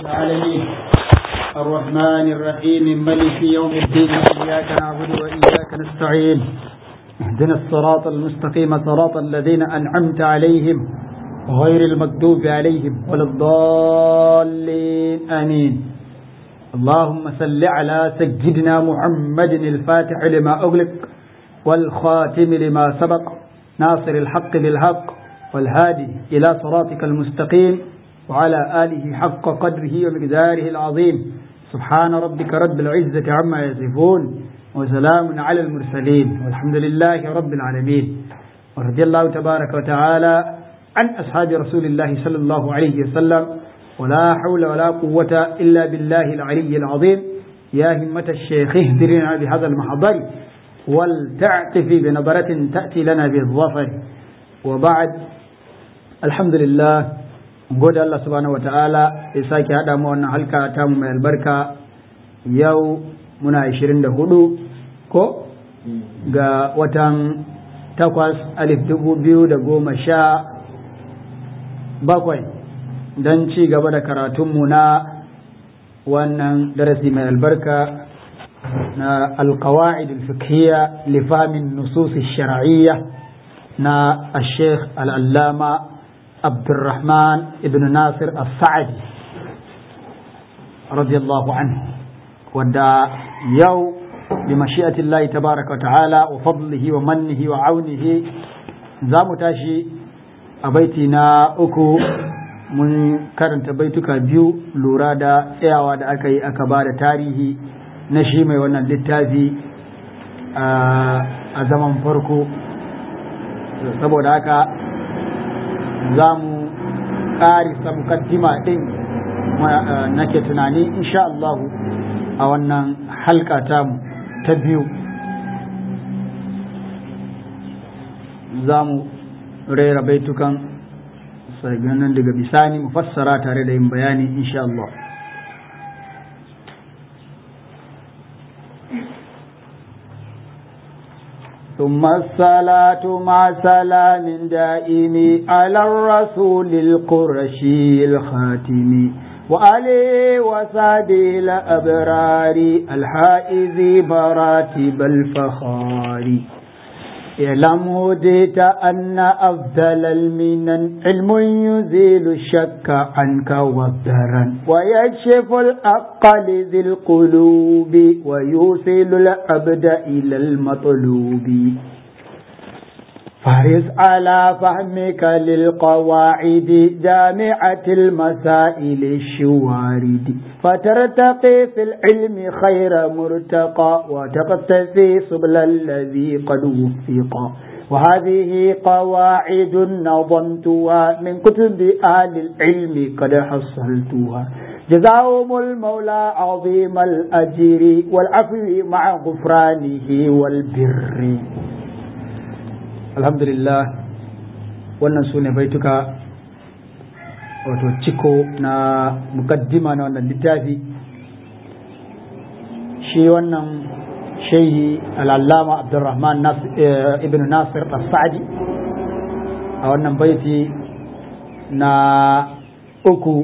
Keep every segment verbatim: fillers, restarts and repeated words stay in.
العالمين الرحمن الرحيم ملك يوم الدين إياك نعبد وإياك نستعين اهدنا الصراط المستقيم صراط الذين أنعمت عليهم غير المكذوب عليهم ولا الضالين آمين. اللهم صل على سيدنا محمد الفاتح لما أغلق والخاتم لما سبق ناصر الحق بالحق والهادي إلى صراطك المستقيم وعلى آله حق قدره ومقداره العظيم. سبحان ربك رب العزة عما يصفون وسلام على المرسلين والحمد لله رب العالمين. ورضي الله تبارك وتعالى عن أصحاب رسول الله صلى الله عليه وسلم ولا حول ولا قوة إلا بالله العلي العظيم. يا همة الشيخ اهدرنا بهذا المحضر ولتعطفي بنظرة تأتي لنا بالظفر. وبعد الحمد لله gode Allah subhanahu wa ta'ala ya sake haɗa mu wannan halka ta mu mai albarka yau muna ashirin da hudu ko ga watan takwas alif dubu biyu da goma sha bakwai don ci gaba da karatunmu na wannan darasi mai albarka na alkawa'id al-fiqhiyya li fahmin nusus ash-shar'iyya na al-sheikh al-allama عبد الرحمن ابن ناصر السعدي رضي الله عنه ودى يوم بمشيئة الله تبارك وتعالى وفضله ومنه وعونه زام تاشي أبيتنا أكو من كرنت بيتك بيو لورادا إعواد أكي أكبار تاريخي نشيمي وانا للتازي أزمان فرقو سبو داكا za mu ƙarisa mukaddima ɗin nake tunani insha Allah a wannan halka ta ta biyu za mu rera baitukan nan daga bisani mu fassara tare da yin bayani insha Allah. ثم الصلاة مع سلام دائم على الرسول القرشي الخاتم وآله وصحبه الأبرار الحائز براتب الفخار. اعلم هديت أن أفضل المنن علم يزيل الشك عنك والضرر ويكشف الحق لذي القلوب ويوصل العبد إلى المطلوب. فارس على فهمك للقواعد جامعة المسائل الشوارد فترتقي في العلم خير مرتقى وتقتفي سبل الذي قد وفق. وهذه قواعد نظمتها من كتب أهل العلم قد حصلتها جزاهم المولى عظيم الأجر والعفو مع غفرانه والبر. alhamdulillah wannan su ne baituka wato ciko na mukaddima na wannan littafi. shi wannan shehi al'allama abdurrahman ibn nasir as-sa'di a wannan baiti na uku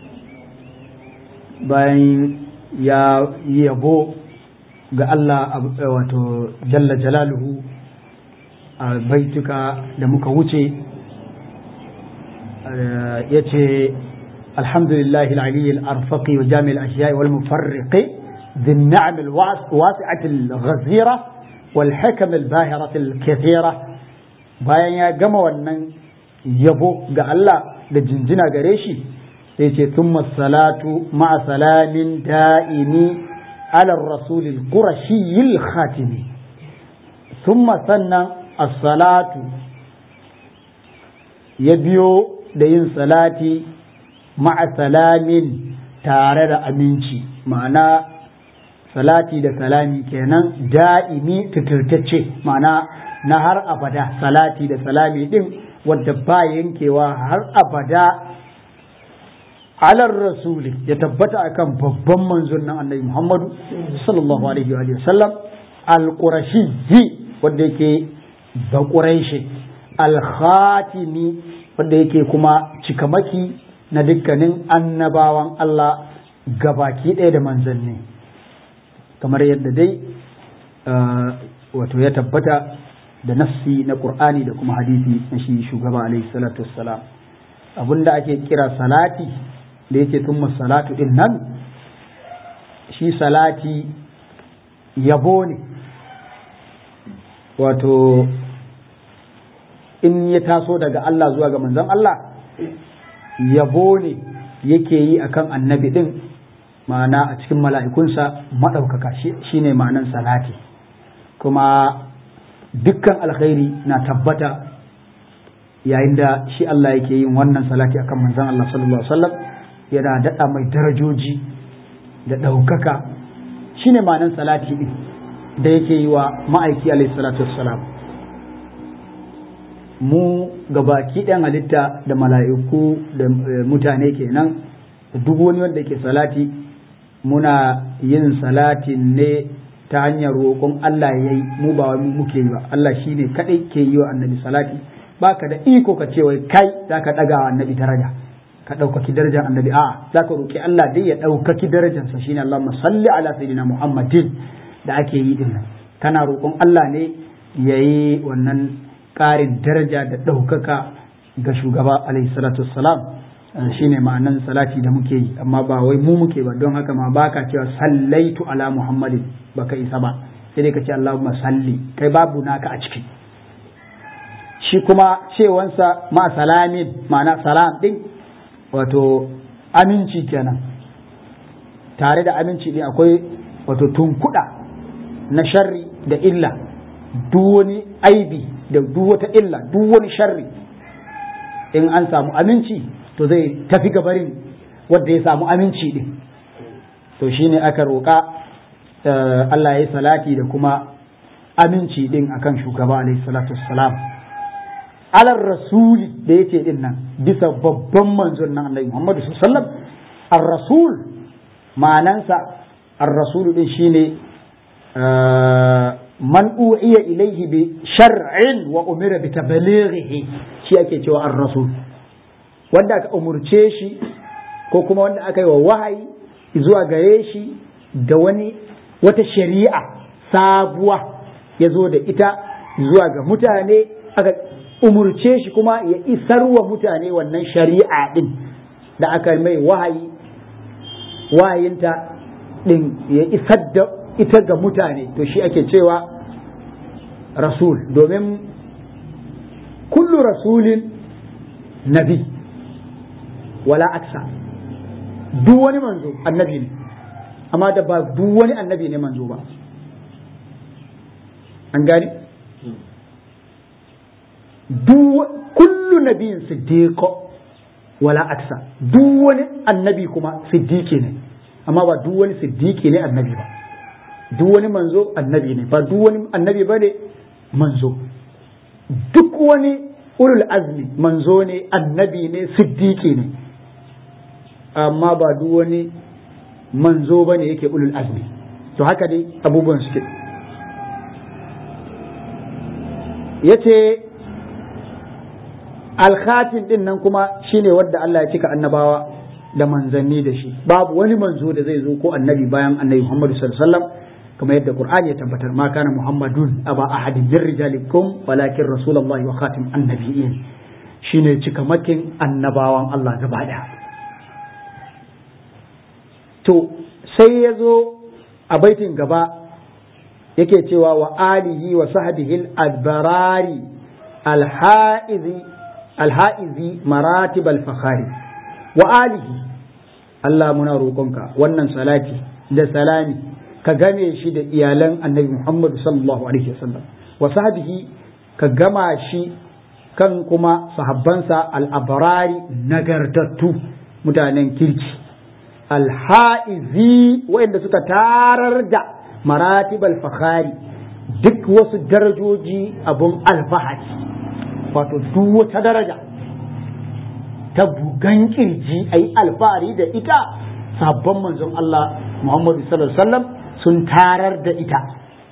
bayan ya yabo ga Allah wato jalla jalaluhu a baituka da muka wuce ya ce alhamdulillahi al'aliyyar arfaƙi wa jami'ar ashiyai wal mufarriƙi zin na'amil wasi'atil ghazira wal hakamil bahiratil kathira. bayan ya gama wannan yabo ga Allah da jinjina gare shi sai ce thumma salatu ma'a salamin da'imi ala rasulil qurashiyil khatimi. thumma sannan as-salatu ya biyo da yin salati ma'a salamin tare da aminci, ma'ana salati da salami kenan da'imi tuturtacce, ma'ana na har abada salati da salami din wadda ba yankewa har abada alar rasuli ya tabbata akan babban manzon nan annabi Muhammadu sallallahu alaihi wa sallam al-qurashi wanda yake da ƙuraishi al-khatimi wanda yake kuma cikamaki na dukkanin annabawan Allah gabaki ɗaya da manzanni kamar yadda dai wato ya tabbata da nassi na Qur'ani da kuma hadisi na shi shugaba alaihi salatu wassalam abinda ake kira salati da yake tumma salatu din nan shi salati yabo ne wato in ya taso daga Allah zuwa ga manzon Allah yabo ne yake yi akan annabi din ma'ana a cikin mala'ikunsa maɗaukaka shi ne ma'anan salati kuma dukkan alkhairi na tabbata yayin da shi Allah yake yin wannan salati akan manzon Allah sallallahu alaihi wasallam yana daɗa mai darajoji da ɗaukaka shi ne ma'anan salati din da yake yi wa ma'aiki alaihi salatu wassalam mu gabaki ɗan halitta da mala'iku da mutane kenan da duk wani wanda yake salati muna yin salatin ne ta hanyar roƙon Allah ya yi mu ba wani muke yi ba Allah shi ne kaɗai ke yi wa annabi salati ba ka da iko ka ce wai kai za ka ɗaga wa annabi daraja ka ɗaukaki darajar annabi a'a za ka roƙi Allah dai ya ɗaukaki darajarsa shi ne Allahumma salli ala sayyidina Muhammadin da ake yi din nan kana roƙon Allah ne ya yi wannan ƙarin daraja da ɗaukaka ga shugaba alaihi salatu wassalam shine ma'anan salati da muke yi amma ba wai mu muke ba don haka ma baka cewa sallaitu ala muhammadin baka isa ba sai dai ka ce allahumma salli kai babu naka a ciki shi kuma cewansa ma salamin ma'ana salam din wato aminci kenan tare da aminci din akwai wato tunkuda na sharri da illa duk wani aibi da duk wata illa duk wani sharri in an samu aminci to zai tafi gabarin wanda ya samu aminci din to shine aka roƙa Allah ya yi salati da kuma aminci din akan shugaba alaihi salatu wassalam alar rasuli da yake din nan bisa babban manzon nan Annabi Muhammad sallallahu alaihi wasallam ar-rasul ma'anansa ar-rasul din shine man u'iya ilaihi bi shar'in wa umira bi tablighihi shi ake cewa ar-rasul wanda aka umurce shi ko kuma wanda aka yi wa wahayi zuwa gare shi da wani wata shari'a sabuwa ya zo da ita zuwa ga mutane aka umurce shi kuma ya isar wa mutane wannan shari'a din da aka mai wahayi wahayinta din ya isar da ita ga mutane to shi ake cewa rasul domin kullu rasulin nabi wala aksa duk wani manzo annabi ne amma da ba duk wani annabi ne manzo ba an gane kullu nabiyin siddiqo wala aksa duk wani annabi kuma siddiqi ne amma ba duk wani siddiqi ne annabi ba duk wani manzo annabi ne ba duk wani annabi ba ne manzo duk wani ulul azmi manzo ne annabi ne siddiqi ne amma ba duk wani manzo ba ne yake ulul azmi to haka dai abubuwan suke yace alkhatim din nan kuma shine wanda Allah ya cika annabawa da manzanni da shi babu wani manzo da zai zo ko annabi bayan annabi Muhammad sallallahu alaihi wasallam kamar yadda Qur'ani ya tabbatar ma kana Muhammadun aba ahadin min rijalikum walakin rasulullahi wa khatim annabiyyin shine cikamakin annabawan Allah gaba daya to sai ya zo a baitin gaba yake cewa wa alihi wa sahbihi al-adbarari al-haizi al-haizi maratib al-fakhari wa alihi Allah muna roƙonka wannan salati da salami ka game shi da iyalan annabi Muhammad sallallahu alaihi wasallam wa sahbihi ka gama shi kan kuma sahabbansa al-abrari nagartattu mutanen kirki al-haizi wanda suka tarar da maratib al-fakhari duk wasu darajoji abun alfahari wato duk wata daraja ta bugan kirji ayi alfahari da ita sabon manzon Allah Muhammadu sallallahu alaihi wasallam sun tarar da ita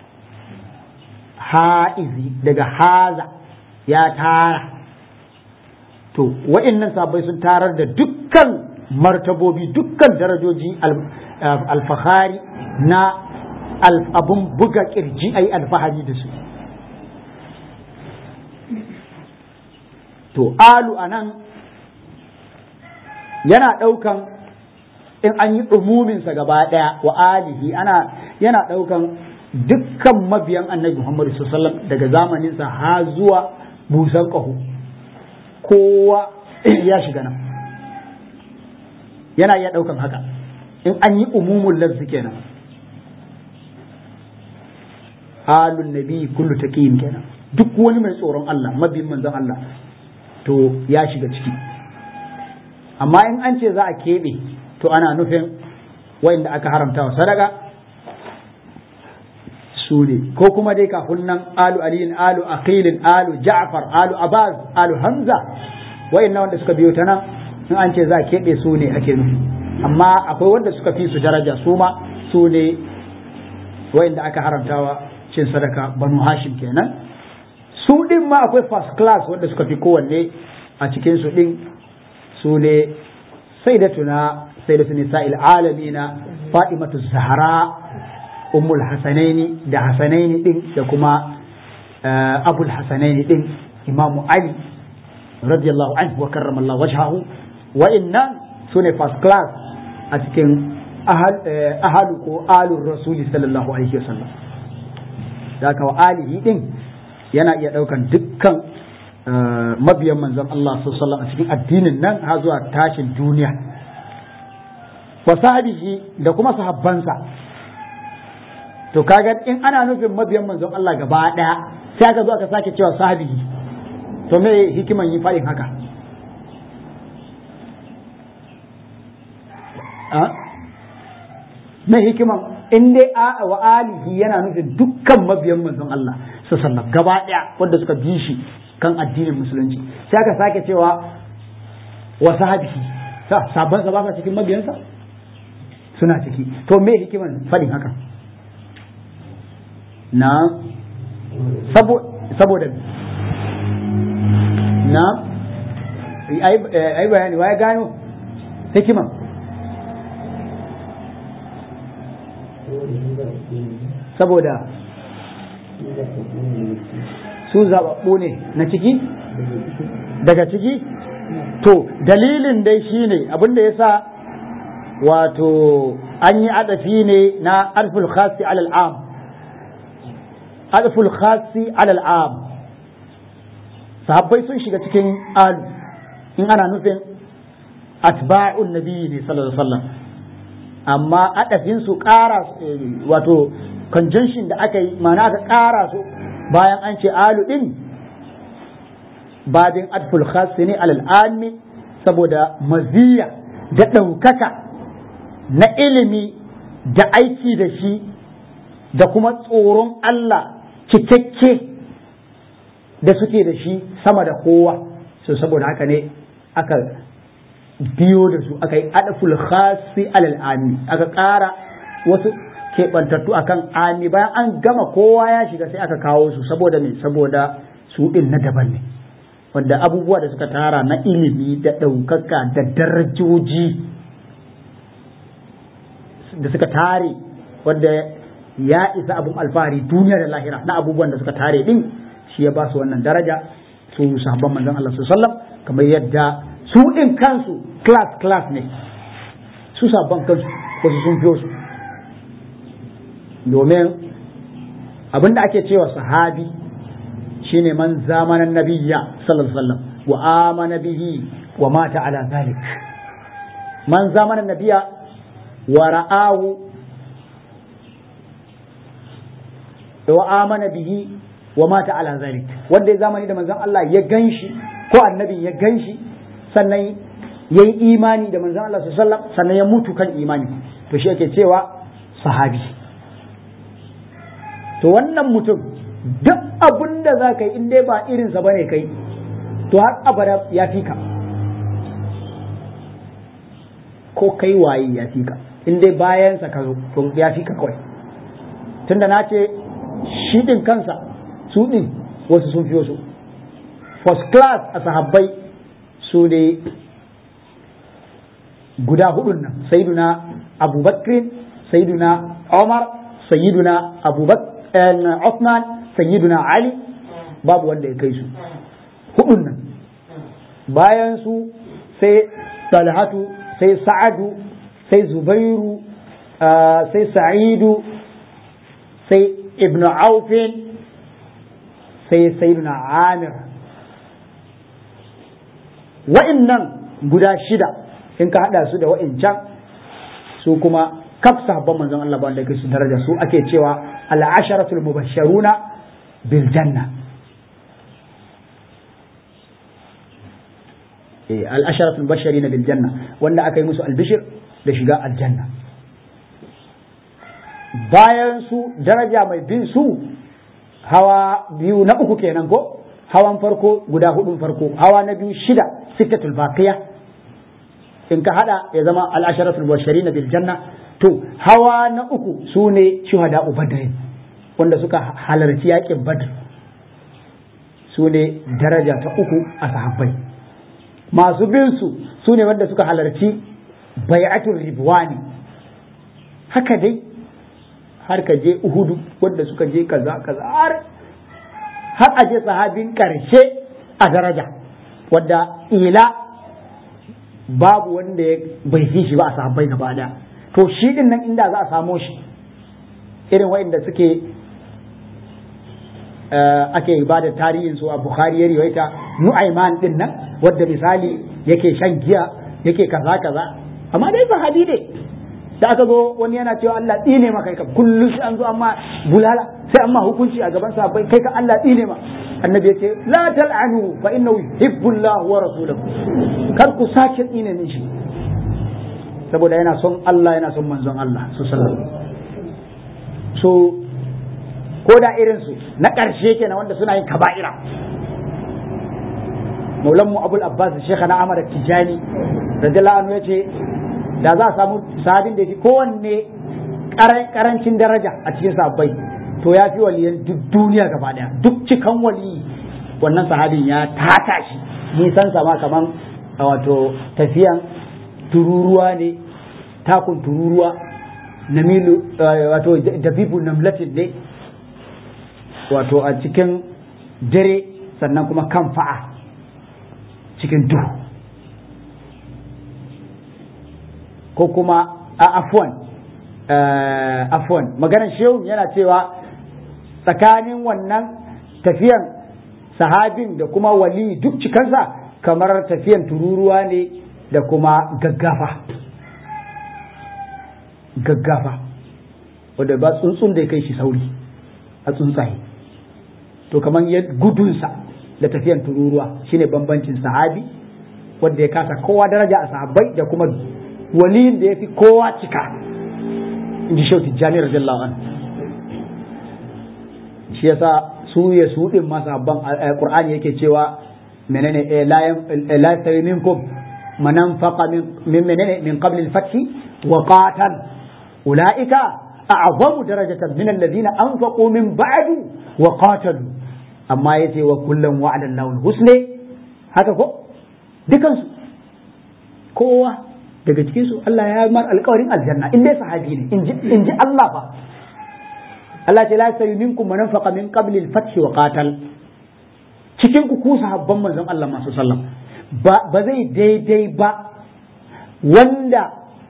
ha'izi daga haza ya tara to wa'annan sabai sun tarar da dukkan martabobi dukkan darajoji alfahari na abun buga kirji ai alfahari da su. To alu anan yana ɗaukan in an yi umuminsa gaba ɗaya wa alihi ana yana ɗaukan dukkan mabiyan annabi Muhammadu sallallahu alaihi wasallam daga zamaninsa har zuwa busan ƙaho, kowa ya shiga nan, yana iya ɗaukan haka in an yi umumin lafzi kenan. alun nabi kullu taqiyin kenan, duk wani mai tsoron Allah mabiyin manzon Allah to ya shiga ciki. Amma in an ce za a keɓe to ana nufin wa'inda aka haramta wa sadaka su ne, ko kuma dai kafin nan alu aliyin, alu aqilin, alu ja'far, alu abbas, alu hamza, wa'innan wanda suka biyo ta nan in an ce za a keɓe su ne ake nufi. Amma akwai wanda suka fi su daraja, su ma su ne wa'inda aka haramtawa cin sadaka, banu hashim kenan. Su din ma akwai first class wanda suka fi kowanne a cikin su din, su ne sayyidatuna sayyidatu nisa'il alamina fatimatu zahra ummul hasanaini da hasanaini din da kuma abul hasanaini din imamu ali radiyallahu anhu wa karramallahu wajhahu. wa inna sune first class a cikin ahalu ko alur rasuli sallallahu alaihi wasallam. da ka wa alihi din yana iya daukan dukkan mabiyan manzon Allah sallallahu alaihi wasallam a cikin addinin nan har zuwa tashin duniya, wa sahbihi da kuma sahabbansa. to kaga in ana nufin mabiyan manzon Allah gaba daya sai aka zo aka sake cewa sahbihi, to me hikiman yin fadin haka? a me hikiman in dai a wa alihi yana nufin dukkan mabiyan manzon Allah sallallahu alaihi wasallam gaba daya wanda suka bi shi kan addinin musulunci, sai aka sake cewa wa sahabihi, sabban sa ba cikin mabiyansa suna ciki. to me hikiman fadin haka? na saboda na ai bayani waye gano hikiman? saboda su zaɓaɓɓu ne na ciki daga ciki. to dalilin dai shine abinda ya sa wato an yi adafi ne na alful khasi alal am, alful khasi alal am. sahabbai sun shiga cikin alu in ana nufin atba'un nabiyyi ne sallallahu alaihi wasallam, amma adafin su ƙara wato conjunction da aka yi, ma'ana aka ƙara su bayan an ce alu din babin adful khas ne alal ami, saboda maziya da ɗaukaka na ilimi da aiki da shi da kuma tsoron Allah cikakke da suke da shi sama da kowa. so saboda haka ne aka biyo da su aka yi adful khasi alal ami, aka ƙara wasu keɓantattu akan ami bayan an gama kowa ya shiga sai aka kawo su saboda me saboda su ɗin na daban ne, wanda abubuwa da suka tara na ilimi da ɗaukaka da darajoji da suka tare wanda ya isa abun alfahari duniya da lahira na abubuwan da suka tare ɗin, shi ya ba su wannan daraja su sahabban manzon Allah sallallahu alaihi wasallam. kamar yadda su ɗin kansu class class ne, su sahabban kansu wasu sun fiyo su, domin abinda ake cewa sahabi shine man zamanan nabiyya sallallahu alaihi wasallam wa amana bihi wa mata ala zalik. man zamanan nabiyya wa ra'ahu wa amana bihi wa mata ala zalik, wanda ya zamani da manzon Allah ya ganshi ko annabi ya ganshi sannan yayi imani da manzon Allah sallallahu alaihi wasallam sannan ya mutu kan imani, to shi ake cewa sahabi. to wannan mutum duk abin da za ka yi in dai ba irinsa ba ne kai, to har abada ya fi ka, ko kai waye ya fi ka, in dai bayansa ka zo to ya fi ka kawai. tunda na ce shi ɗin kansa su ɗin wasu sun fi wasu. first class a sahabbai su ne guda hudun nan sayyiduna abubakar sayyiduna umar sayyiduna abubakar Uthman sayyiduna ali babu wanda ya kai su hudun nan bayan su sai talhatu sai sa'adu sai zubairu sai sa'idu sai ibn aufin sai sayyiduna amir wa'innan guda shida in ka hada su da wa'incan su kuma kaf sahabban manzon Allah ba wanda yake su daraja su ake cewa al-asharatul mubashsharuna bil janna eh al-asharatul mubashsharina bil janna wanda aka yi musu albishir da shiga aljanna bayan su daraja mai bin su hawa biyu na uku kenan ko hawan farko guda hudun farko hawa na biyu shida sittatul baqiya in ka hada ya zama al-asharatul mubashsharina bil janna to hawa na uku sune shuhada badr wanda suka halarci yakin badr sune daraja ta uku a sahabbai masu bin su sune wanda suka halarci bai'atul ridwani haka dai har ka je uhudu wanda suka je kaza kaza har har a je sahabin karshe a daraja wadda ila babu wanda ya bai fi shi ba a sahabbai gaba daya to shi din nan inda za a samo shi irin waɗanda suke ake ba da tarihin su a Bukhari ya riwaita Nu'ayman din nan wadda misali yake shan giya yake kaza kaza amma dai sahabi ne da aka zo wani yana cewa Allah tsine maka kai kullum sai an zo amma bulala sai amma hukunci a gaban sahabbai kai ka Allah tsine ma annabi yace la tal'anu fa innahu yuhibbu Allah wa rasuluhu kar ku sake tsine min shi saboda yana son Allah yana son manzon Allah su sallallahu so ko da irin su na karshe kenan wanda suna yin kaba'ira maulan mu Abul Abbas Sheikhana Ahmad Tijani radiyallahu anhu yace da za a samu sahabin da yake kowanne karancin daraja a cikin sahabbai to ya fi waliyan duk duniya gaba daya duk cikan wali wannan sahabin ya tata shi nisan sama kaman wato tafiyan tururuwa ne takun tururuwa na milu wato dabibu namlatin ne wato a cikin dare sannan kuma kan fa'a cikin duhu ko kuma a afwan afwan maganar shehu yana cewa tsakanin wannan tafiyan sahabin da kuma wali duk cikansa kamar tafiyan tururuwa ne da kuma gaggafa gaggafa wadda ba tsuntsun da ya kai shi sauri a tsuntsaye to kamar gudunsa da tafiyan tururuwa shine bambancin sahabi wadda ya kasa kowa daraja a sahabbai da kuma waliyin da ya fi kowa cika in ji shauti jani radiyallahu anhu shi yasa su ya su din masabban qur'ani yake cewa menene la la yastawi minkum man anfaqa min menene min qabl al-fath wa qatal ulaika a'zamu darajatan min alladhina anfaqu min ba'du wa qatalu amma yace wa kullum wa'ada Allahu al-husna haka ko dukansu kowa daga cikin su Allah ya mar alƙawarin aljanna in dai sahabi ne in ji Allah ba Allah ce la yastawi minkum man anfaqa min qabli al-fath wa qatal cikin ku ku sahabban manzon Allah masu sallam ba ba zai daidai ba wanda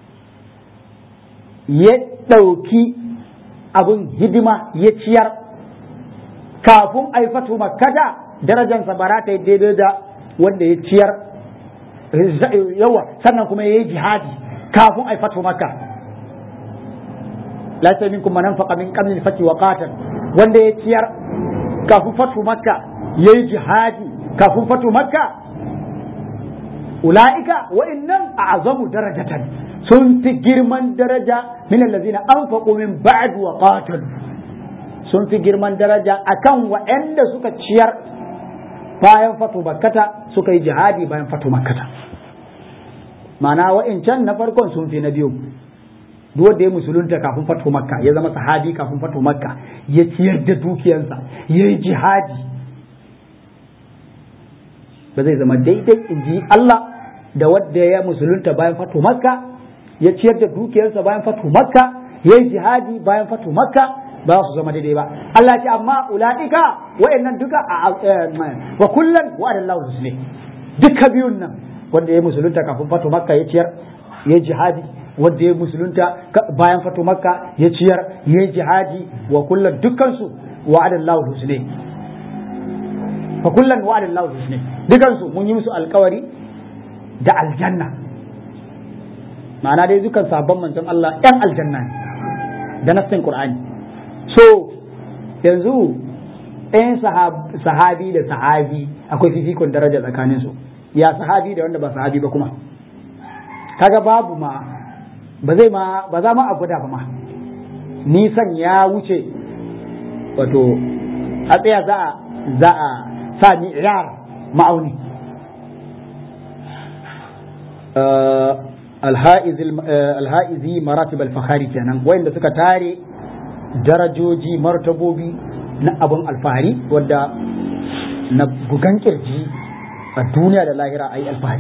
ya ɗauki abun hidima ya ciyar kafin aifatu makkata darajansa ba za ta yi daidai da wanda ya ciyar yawa sannan kuma ya yi jihadi kafin aifatu makka la sai minkum man anfaqa min qabli al-fath wa qatal wanda ya ciyar kafin fatu makka ya yi jihadi kafin fatu makka ulaika wa innam a'zamu darajatan sun fi girman daraja min allazina anfaqu min ba'd wa qatal sun fi girman daraja akan waɗanda suka ciyar bayan fatu makkata suka yi jihadi bayan fatu makkata ma'ana wa'incan na farkon sun fi na biyu duk wanda ya musulunta kafin fatu makka ya zama sahabi kafin fatu makka ya ciyar da dukiyansa ya yi jihadi ba zai zama daidai in ji Allah da wanda ya musulunta bayan fatu makka ya ciyar da dukiyarsa bayan fatu makka ya yi jihadi bayan fatu makka ba su zama daidai ba Allah ce amma ula'ika wa'annan duka wa kullan wa'ada Allahu husni duka biyun nan wanda ya musulunta kafin fatu makka ya ciyar ya jihadi wanda ya musulunta bayan fatu makka ya ciyar ya jihadi wa kullan dukkan su wa'ada Allahu husni fa kullan wa'ada Allahu husni dukkan su mun yi musu alkawari da aljanna ma'ana dai dukkan sabon manzon Allah ɗan aljanna ne da nassin Qur'ani so yanzu ɗayan sahabi da sahabi akwai fifikon daraja tsakanin su ya sahabi da wanda ba sahabi ba kuma kaga babu ma ba zai ma ba za ma a gwada ba ma nisan ya wuce wato a tsaya za a za a sa ni iyar ma'auni alha'izi maratib al-fakhari kenan wanda suka tare darajoji martabobi na abin alfahari wadda na bugan kirji a duniya da lahira ayi alfahari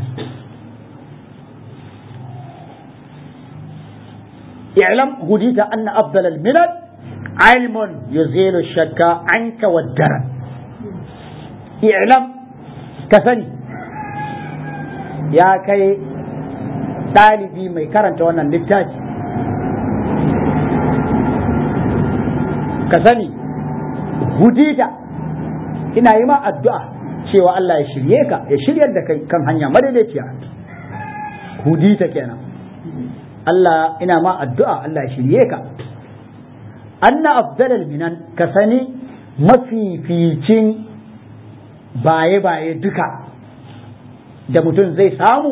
i'lam hudita anna afdal al-milal ilmun yuzilu shakka anka wad-darar i'lam ka sani ya kai ɗalibi mai karanta wannan littafi ka sani hudita ina yi ma addu'a cewa Allah ya shirye ka ya shiryar da kai kan hanya madaidaiciya hudita kenan Allah ina ma addu'a Allah ya shirye ka anna afdalal minan ka sani mafificin baye-baye duka da mutum zai samu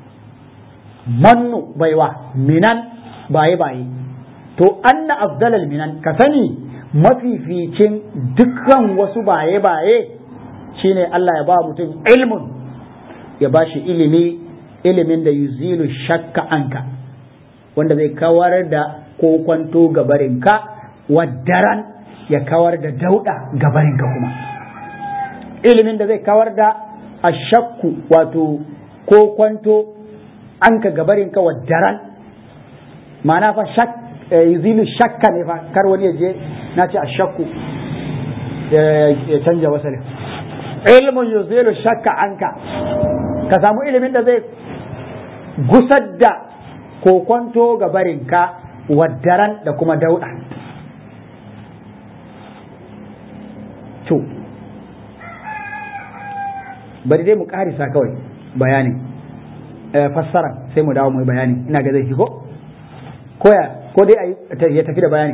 mannu baiwa minan baye-baye to anna afdalal minan ka sani mafificin dukkan wasu baye-baye shine Allah ya ba mutum ilmun ya ba shi ilimi ilimin da yuzilu shakka anka wanda zai kawar da kokwanto gabarinka waddaran ya kawar da dauda gabarinka kuma ilimin da zai kawar da ashakku wato kokwanto anka gabarinka waddaran ma'ana fa shak yuzilu shakka ne fa kar wani ya je na ce ashakku ya canja wasalin ilmun yuzilu shakka anka ka samu ilimin da zai gusar da kokwanto ga barinka waddaran da kuma dauda to bari dai mu karisa kawai bayanin fassara sai mu dawo mu bayani ina ga zai shigo koya ko dai ya tafi da bayani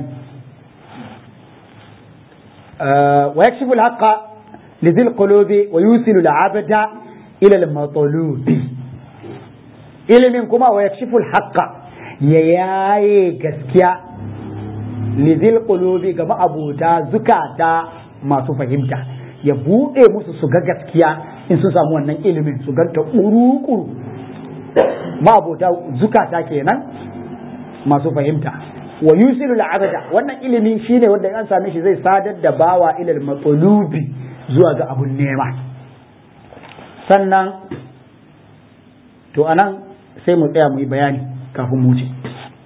wa yakshifu al-haqqa لذي القلوب ويوصل العبد إلى المطلوب ilimin kuma wa yakshifu al-haqqa ya yaye gaskiya lidhil qulubi ga ma'abuta zukata masu fahimta ya bude musu su ga gaskiya in sun samu wannan ilimin su ganta kuru-kuru ma'abuta zukata kenan masu fahimta wa yusilu al-abada wannan ilimi shine wanda an same shi zai sadar da bawa ila al-matlubi zuwa ga abun nema sannan to anan sai mu tsaya mu yi bayani kafin mu ce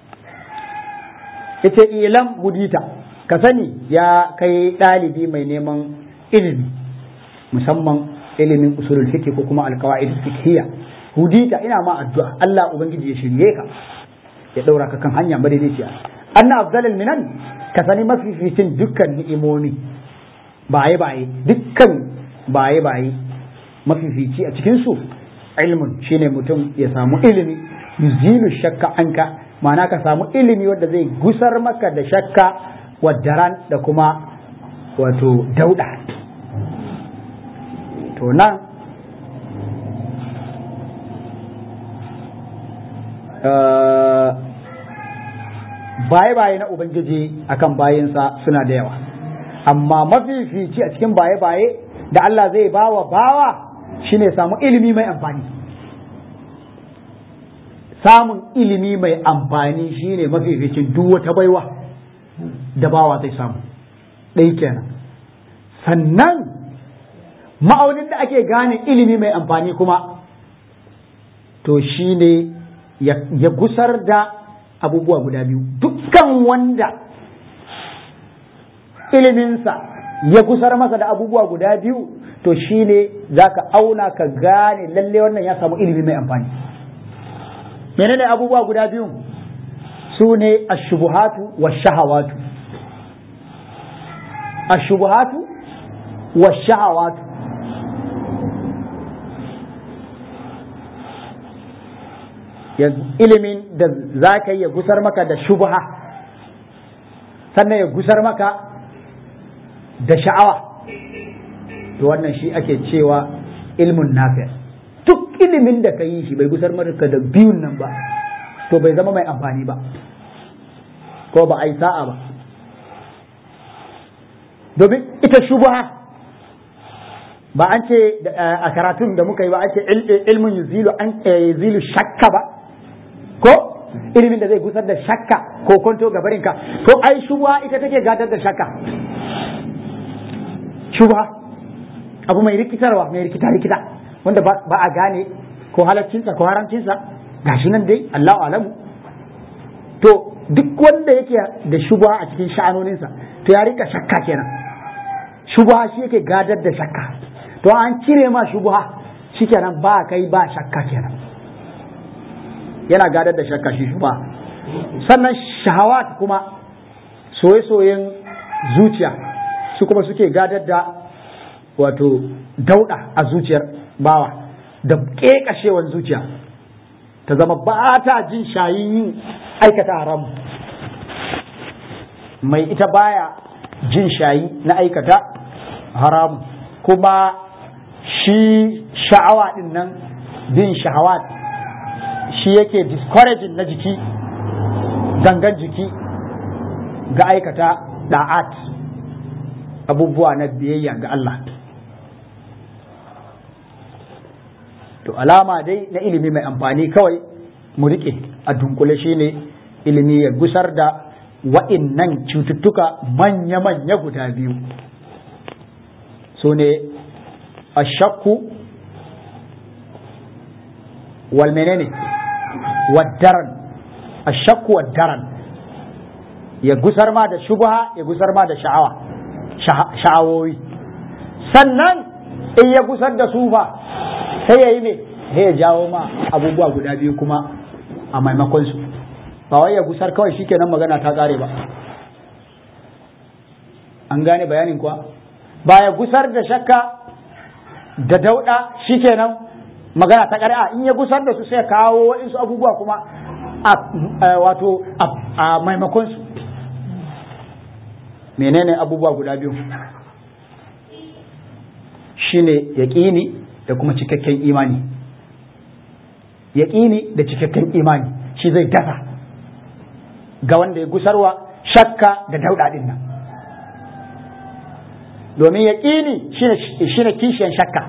ita ilam hudita ka sani ya kai ɗalibi mai neman ilimi musamman ilimin usulul fiqh ko kuma alqawaid fiqhiyya hudita ina ma addu'a Allah ubangiji ya shirye ka ya daura ka kan hanya madaidaiciya anna afdalul minan ka sani mafificin dukkan ni'imomi baye baye dukkan baye baye mafifici a cikin su ilmun shine mutum ya samu ilimi yuzilu shakka anka ma'ana ka samu ilimi wanda zai gusar maka da shakka wadaran da kuma wato dauda to nan baye baye na ubangiji akan bayinsa suna da yawa amma mafifici a cikin baye baye da Allah zai bawa bawa shine samu ilimi mai amfani samun ilimi mai amfani shine mafificin duk wata baiwa da bawa zai samu ɗai kenan sannan ma'aunin da ake gane ilimi mai amfani kuma to shine ya gusar da abubuwa guda biyu. Dukkan wanda iliminsa ya gusar masa da abubuwa guda biyu to shine zaka auna ka gane lalle wannan ya samu ilimi mai amfani. Menene abubuwa guda biyu? su ne ashubuhatu wa shahawatu. Ashubuhatu wa shahawatu. Ilimin da za ka yi ya gusar maka da shubha, sannan ya gusar maka da sha'awa, to wannan shi ake cewa ilmun nafi. Duk ilimin da ka yi shi bai gusar maka da biyun nan ba, to bai zama mai amfani ba, ko ba a yi sa'a ba. Domin ita shubha ba an ce a karatun da muka yi ba an ce ilmin yuzilu an yuzilu shakka ba, ko ilimin da zai gusar da shakka ko kwanto gabarinka, to ai shubha ita take gadar da shakka. Shubha abu mai rikitarwa, mai rikita rikita wanda ba a gane ko halaccinsa ko haramcinsa, gashi nan dai Allahu alamu. To duk wanda yake da shubha a cikin sha'anoninsa to ya rika shakka kenan. Shubha shi yake gadar da shakka. To an cire ma shubha shikenan ba kai ba shakka kenan, yana gadar da shakka shi shubha. Sannan shahawat kuma soye-soyen zuciya su kuma suke gadar da wato dauda a zuciyar bawa da kekashewar zuciya, ta zama ba ta jin shayin yin aikata haram. Mai ita baya jin shayi na aikata haram, kuma shi sha'awa din nan bin shahawat shi yake discouraging na jiki, gangan jiki ga aikata da'at, abubuwa na biyayya ga Allah. To alama dai na ilimi mai amfani kawai mu rike a dunkule shine ilimi ya gusar da wa'innan cututtuka manya-manya guda biyu, su ne ashakku wal menene waddaran. Ashakku waddaran ya gusar ma da shubha, ya gusar ma da sha'awa sha'awoyi. Sannan in ya gusar da su ba sai ya yi me, sai ya jawo ma abubuwa guda biyu kuma a maimakon su. Ba wai ya gusar kawai shikenan magana ta kare ba. An gane bayanin kuwa? Ba ya gusar da shakka da dauda shikenan magana ta kare. A in ya gusar da su sai ya kawo waɗansu abubuwa kuma a wato a maimakon su. Menene abubuwa guda biyu? Shine yaqini da kuma cikakken imani. Yaqini da cikakken imani shi zai dasa ga wanda ya gusarwa shakka da dauda din nan. Domin yaqini shine shine kishiyan shakka.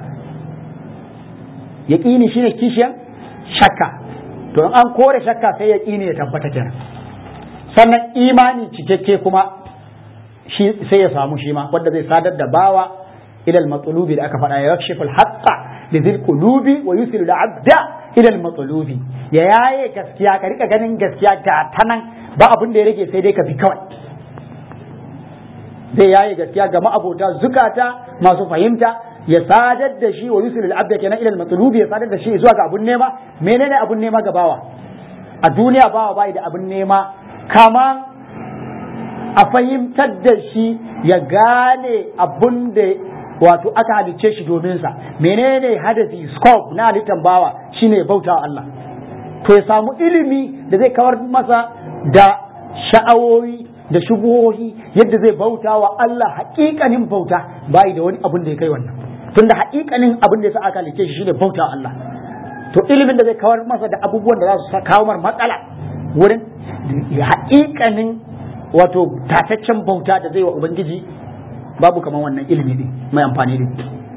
Yaqini shine kishiyan shakka. To in an kore shakka sai yaqini ya tabbata kenan. Sannan imani cikakke kuma shi sai ya samu shi ma wanda zai sadar da bawa ila al-matlubi da aka faɗa, ya yakshiful haqqa li dhil qulubi wa yusilu al-abda ila al-matlubi. Ya yaye gaskiya, ka rika ganin gaskiya ga tanan ba abin da ya rage sai dai ka bi kawai. Zai yaye gaskiya ga ma'abota zukata masu fahimta, ya sadar da shi wa yusilu al-abda kenan ila al-matlubi, ya sadar da shi zuwa ga abun nema. Menene abun nema ga bawa? A duniya bawa bai da abun nema kaman a fahimtar da shi ya gane abun da wato aka halicce shi domin sa. Menene hadafi, scope na halittar bawa? Shine bautawa Allah. To ya samu ilimi da zai kawar masa da sha'awoyi da shubuhohi, yadda zai bautawa Allah haƙiƙanin bauta. Bai da wani abun da ya kai wannan, tunda haƙiƙanin abun da ya sa aka halicce shi shine bautawa Allah. To ilimin da zai kawar masa da abubuwan da za su kawo mar matsala wurin haƙiƙanin wato tataccen bauta da zai wa Ubangiji, babu kamar wannan ilimi ne mai amfani ne.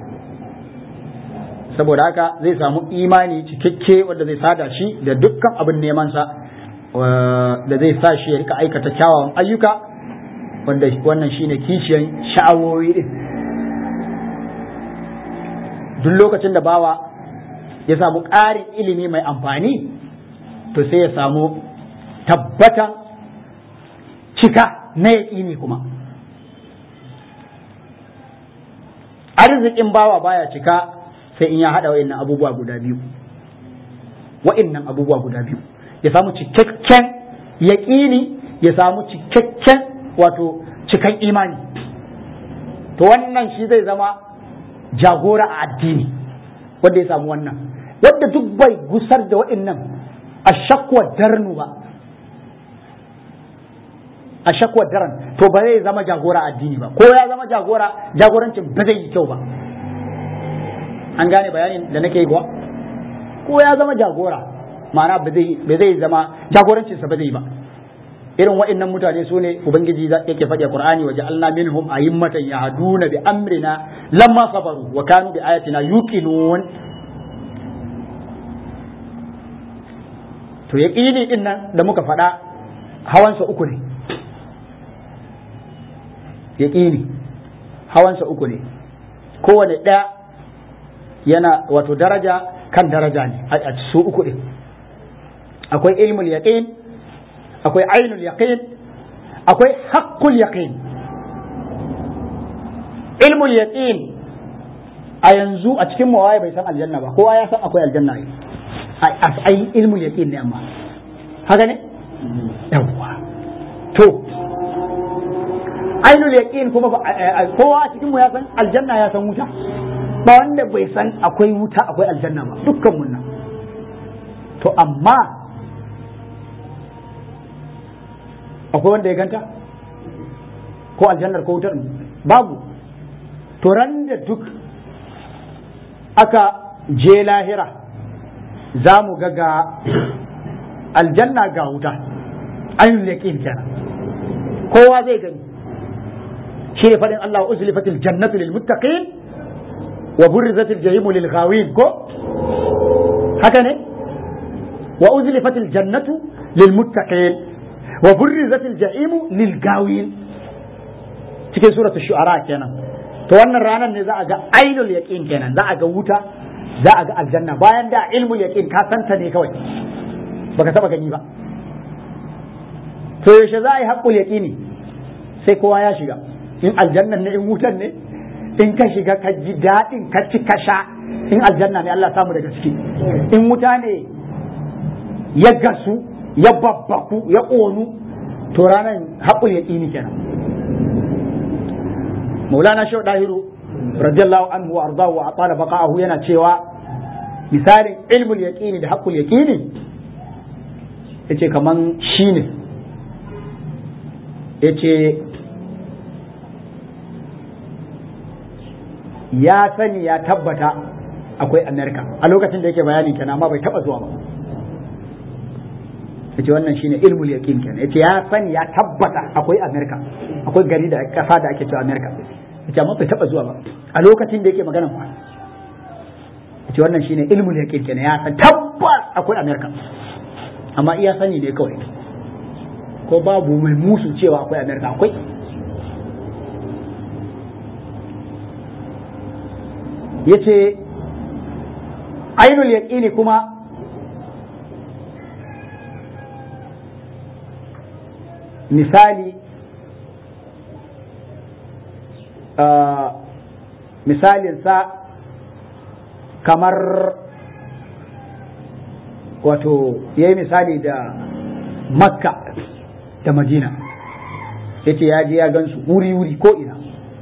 Saboda haka zai samu imani cikakke wanda zai sada shi da dukkan abin nemansa, da zai sa shi ya rika aikata kyawawan ayyuka, wanda wannan shine kishiyan sha'awoyi din. Duk lokacin da bawa ya samu ƙarin ilimi mai amfani to sai ya samu tabbatan cika na yaƙini kuma. Arzikin bawa baya cika sai in ya haɗa wa'innan abubuwa guda biyu, wa'innan abubuwa guda biyu, ya samu cikakken yaƙini, ya samu cikakken wato cikan imani. To wannan shi zai zama jagora a addini wanda ya samu wannan, wanda duk bai gusar da wa'innan a shakwa darnu ba, a shakwa daren, to ba zai zama jagora a addini ba, ko ya zama jagora jagorancin ba zai yi kyau ba. An gane bayanin da nake yi kuwa? Ko ya zama jagora ma'ana ba zai zama jagorancinsa ba zai yi ba. Irin wa'annan mutane su ne ubangiji yake faɗi a Qur'ani, wa ja'alna minhum a'immatan yahduna bi amrina lamma sabaru wa kanu bi ayatina yuqinun. To yaqini din nan da muka faɗa hawansa uku ne, yaqini hawansa uku ne, kowane ɗaya yana wato daraja kan daraja ne a su uku ɗin. Akwai ilmul yaqin, akwai ainul yaqin, akwai haqqul yaqin. Ilmul yaqin a yanzu a cikin mawaye bai san aljanna ba, kowa ya san akwai aljanna ne, ai ilmul yaqin ne, amma haka ne yawwa. To ainul yaqin kuma kowa a cikin mu ya san aljanna, ya san wuta, ba wanda bai san akwai wuta akwai aljanna ba, dukkan mun nan. To amma akwai wanda ya ganta ko aljannar ko wutar? Babu. To ran da duk aka je lahira za mu ga ga aljanna ga wuta, ainul yaqin kenan, kowa zai gani. shi ne faɗin Allah, wa uzlifatil jannatu lil muttaqin wa burrizatil jahimu lil ghawin, ko haka ne? wa uzlifatil jannatu lil muttaqin wa burrizatil jahimu lil ghawin, cikin suratul shu'ara kenan. To wannan ranar ne za a ga ainul yaqin kenan, za a ga wuta, za a ga aljanna, bayan da ilmul yaqin ka santa ne kawai baka taba gani ba. To yaushe za a yi haqqul yaqini? sai kowa ya shiga, in aljannan ne, in wutan ne, in ka shiga ka ji daɗin ka ci ka sha, in aljanna ne Allah samu daga ciki, in wuta ne ya gasu ya babbaku ya ƙonu, to ranar haƙul yaqini kenan. Maulana Shehu Dahiru radiyallahu anhu wa ardahu wa atala baqa'ahu yana cewa misalin ilmul yaqini da haqqul yaqini yace kaman shine, yace ya sani ya tabbata akwai Amerika a lokacin da yake bayani kenan, amma bai taba zuwa ba. Yace wannan shine ilmul yaqin kenan, yace ya sani ya tabbata akwai Amerika, akwai gari da kasa da ake cewa Amerika, yace amma bai taba zuwa ba a lokacin da yake magana ba. Yace wannan shine ilmul yaqin kenan, ya san tabbas akwai Amerika, amma iya sani ne kawai, ko babu mai musu cewa akwai Amerika, akwai. Yace ainul yaqini kuma misali uh, misalinsa kamar wato ya yi misali da Makka da Madina, yace ya je ya gansu wuri-wuri ko ina,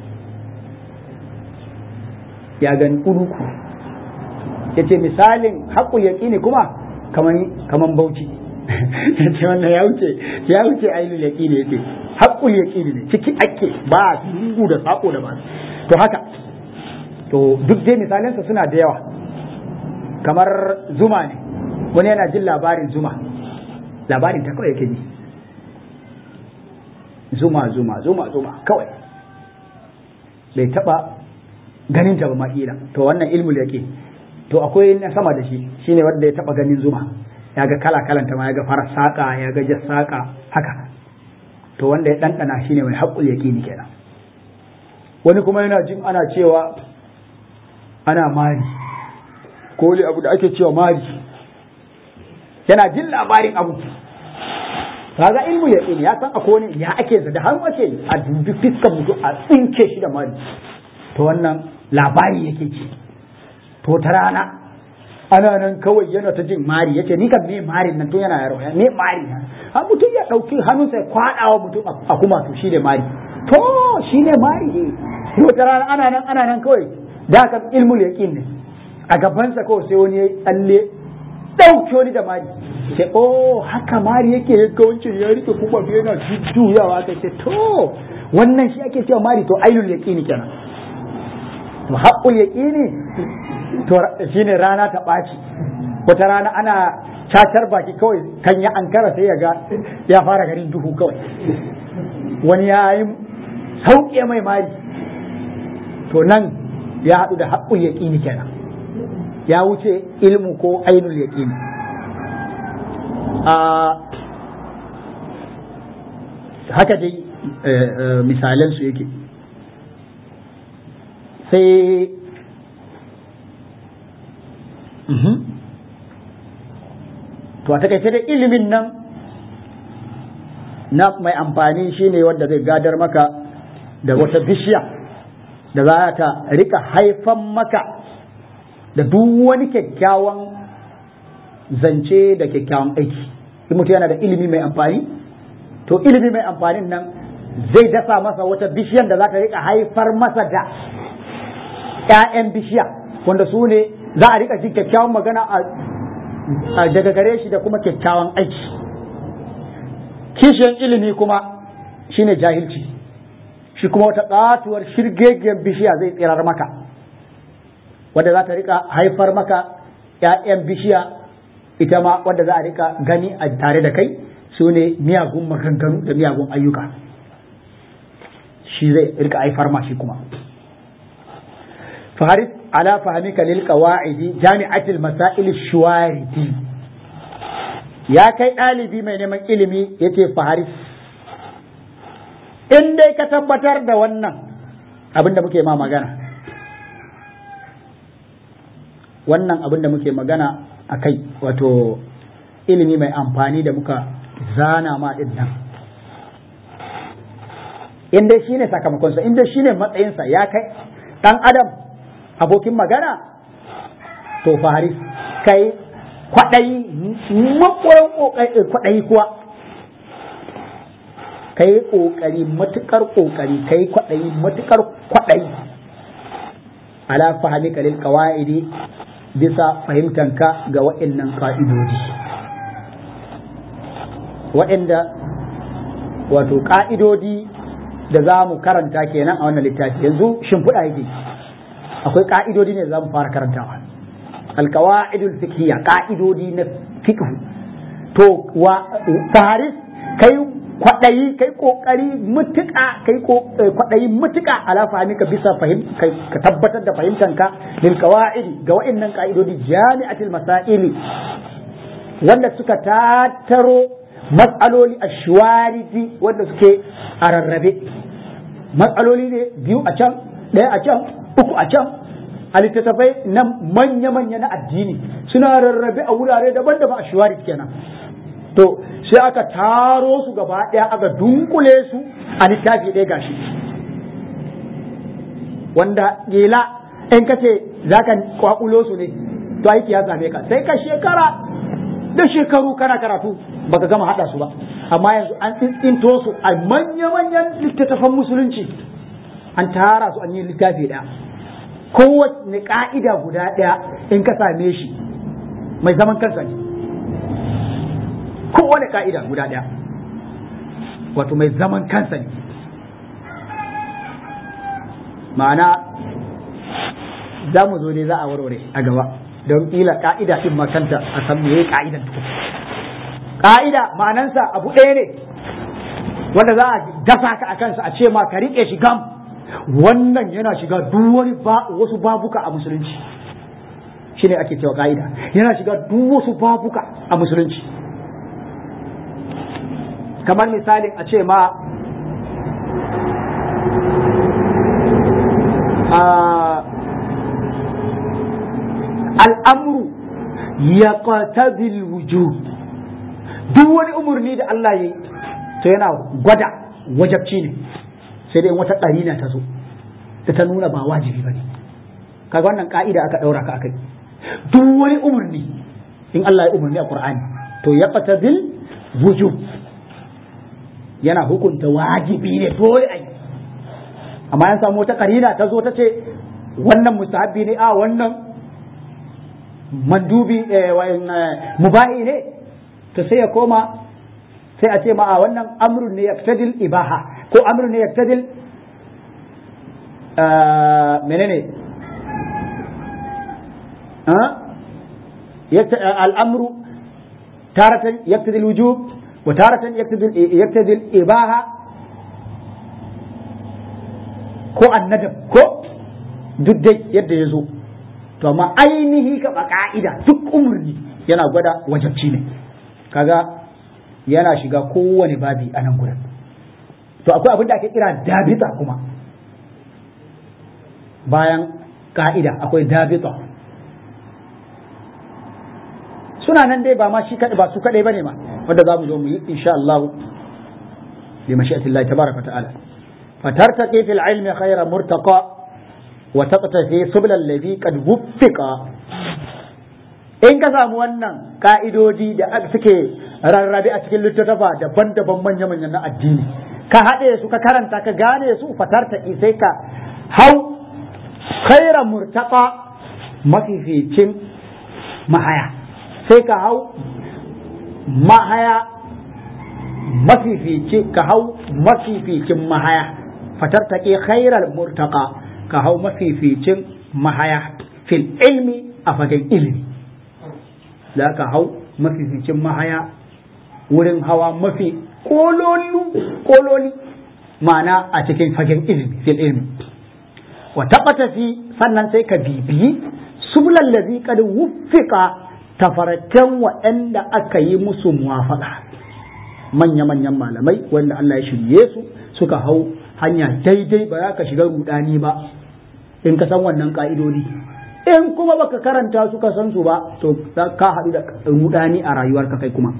ya gan uruku. Yace misalin haƙul yaqini kuma kaman kaman Bauchi yace wannan ya wuce ya wuce ainul yaqini, yace haƙul yaqini ne ciki ake ba su da sako da ba. To haka to duk dai misalansa suna da yawa, kamar zuma ne, wani yana jin labarin zuma, labarin ta kawai yake ji, zuma zuma zuma zuma kawai, bai taba ganin ta ba ma kila. To wannan ilmul yaqin. To akwai na sama da shi, shine wanda ya taba ganin zuma, ya ga kala kalanta ma, ya ga farar saka, ya ga jas saka haka. To wanda ya dandana shine mai haqqul yaqini kenan. Wani kuma yana jin ana cewa ana mari, ko wani abu da ake cewa mari, yana jin labarin abu, kaga ilmu ya ya san akwai wani ya ake da hannu ake a dubi fiskan mutum a tsinke shi da mari, to wannan labari yake ci. To ta rana ana nan kawai yana ta jin mari, yace ni kan me mari nan to yana yaro me mari ha mutum ya dauki hannunsa ya kwadawa mutum a kuma to shi ne mari, to shi ne mari ne. To ta rana ana nan ana nan kawai da kan ilmul yaqin ne a gabansa kawai sai wani ya tsalle dauke wani da mari, sai oh haka mari yake yanka wancan ya rike kuma yana juyawa kai sai to wannan shi ake cewa mari, to ainul yaqini kenan. To haqqul yaqini to shine rana ta ɓaci, wata rana ana cacar baki kawai kan ya ankara sai ya ga ya fara garin duhu kawai, wani ya yi sauƙe mai mari, to nan ya haɗu da haƙƙul yaƙini kenan, ya wuce ilmu ko ainul yaƙini. Haka dai misalan su yake. Sai to a takaice da ilimin nan na mai amfani shine wanda zai gadar maka da wata bishiya da za ta rika haifan maka da duk wani kyakkyawan zance da kyakkyawan aiki. In mutum yana da ilimi mai amfani, to ilimi mai amfanin nan zai dasa masa wata bishiyan da za ta rika haifar masa da ‘ya'yan bishiya wanda su ne za a rika jin kyakkyawan magana a daga gare shi da kuma kyakkyawan aiki. Kishiyan ilimi kuma shine jahilci, shi kuma wata ƙatuwar shirgegiyar bishiya zai tsirar maka wadda za ta rika haifar maka ‘ya'yan bishiya ita ma wadda za a rika gani a tare da kai, su ne miyagun maganganu da miyagun ayyuka, shi zai rika haifar ma shi kuma. فهرس على فهمك للقواعد جامعة المسائل الشواردي يا كي ɗalibi mai neman ilimi yace faharis in dai ka tabbatar da wannan abinda muke ma magana wannan abinda muke magana akai, wato ilimi mai amfani da muka zana ma din nan, in dai shine sakamakonsa, in dai shine matsayinsa, ya kai dan adam abokin magana, to faharis kai kwaɗayi makwaran kwaɗayi kuwa kai ƙoƙari matuƙar ƙoƙari kai kwaɗayi matuƙar kwaɗayi ala fahimi kalil qawaidi bisa fahimtanka ga waɗannan ƙa'idodi waɗanda wato ƙa'idodi da za mu karanta kenan a wannan littafi. Yanzu shimfiɗa yake, akwai ka'idodi ne za mu fara karantawa, alkawa'idul fiqhiyya, ka'idodi na fiqh. To wa faris kai kwadayi kai kokari mutuka kai kwadayi mutuka ala fahimika bisa fahim ka tabbatar da fahimtanka lil qawaidi ga wa'annan ka'idodi jami'atul masaili wanda suka tattaro mas'aloli ashwaridi wanda suke a rarrabe, matsaloli ne biyu a can ɗaya a can uku a can a littattafai na manya-manya na addini suna rarrabe a wurare daban-daban a shuwari kenan. To sai aka taro su gaba ɗaya aka dunkule su a littafi ɗaya gashi, wanda gela in ka ce za ka kwakulo su ne to aiki ya same ka, sai ka shekara da shekaru kana karatu baka gama haɗa su ba, amma yanzu an tsintsinto su a manya-manyan littattafan musulunci an tara su an yi littafi ɗaya. Kowace ƙa'ida guda ɗaya in ka same shi mai zaman kansa ne, kowane ƙa'ida guda ɗaya wato mai zaman kansa ne, ma'ana za mu zo ne za a warware a gaba don ƙila ƙa'ida ɗin makanta a san me ƙa'idan tukun. Ƙa'ida ma'anansa abu ɗaya ne wanda za a dasa ka a kansa a ce ma ka riƙe shi gam, wannan yana shiga duk wani wasu babuka a musulunci, shine ake cewa ka'ida, yana shiga duk wasu babuka a musulunci. Kamar misalin a ce ma al'amru yaqtadi al-wujub, duk wani umurni da Allah yayi to yana gwada wajabci ne, sai dai wata ƙarina ta zo da ta nuna ba wajibi bane. Kaga wannan ka'ida aka daura ka akai, duk wani umurni in Allah ya umurni a Qur'ani to yaqtadi al-wujub, yana hukunta wajibi ne dole ai. Amma yan samu wata ƙarina ta zo ta ce wannan mustahabbi ne, a wannan mandubi mubahi ne, to sai ya koma sai a ce ma a wannan amrun ne yaktadil ibaha ko amrun ne yaktadil menene al'amru taratan yaktadil wujub wa taratan yaktadil yaktadil ibaha ko annadab ko duk dai yadda ya zo. To amma ainihi ka ka'ida duk umurni yana gwada wajabci ne, kaga yana shiga kowane babi a nan gudan. To akwai abin da ake kira dabita kuma bayan ka'ida akwai dabita, suna nan dai ba ma shi kadai ba su kadai bane ma, wanda za mu zo mu yi insha Allah bi mashi'atillahi tabaraka ta'ala. fatartaqi fil ilmi khayra murtaqa wa taqtafi subla alladhi qad wuffiqa. In ka samu wannan ka'idodi da suke rarrabe a cikin littattafa daban-daban manya-manyan na addini, ka haɗe su ka karanta ka gane su, fatartaqi sai ka hau khayra murtaqa mafificin mahaya, sai ka hau mahaya mafifici ka hau mafificin mahaya, fatartaqi khayral murtaqa ka hau mafificin mahaya fil ilmi a fagen ilimi, za ka hau mafificin mahaya wurin hawa mafi kololi ma'ana a cikin fagen ilimi fil ilmi. Wa taqtafi sannan sai ka bibiyi sublal ladhi qad wuffiqa tafarkan waɗanda aka yi musu muwafaqa, manya-manyan malamai wanda Allah ya shirye su suka hau hanya daidai, ba za ka shiga rudani ba in ka san wannan ka'idodi. In kuma baka karanta su ka san su ba, to ka haɗu da rudani a rayuwarka kai kuma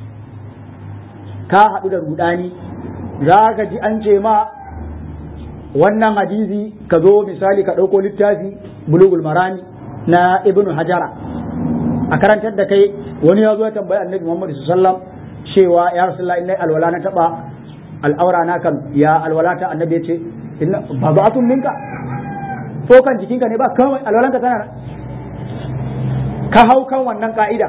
ka haɗu da rudani. Za ka ji an ce ma wannan hadisi, ka zo misali ka ɗauko littafi bulugul marami na ibnu hajara a karantar da kai, wani ya zo ya tambayi annabi Muhammad sallallahu alaihi wasallam cewa ya rasulullah innai alwala na taba al'aura na kan ya alwala ta, annabi ya ce inna babatun minka, to kan jikinka ne ba kawai alwalanka tana. Ka hau kan wannan ka'ida,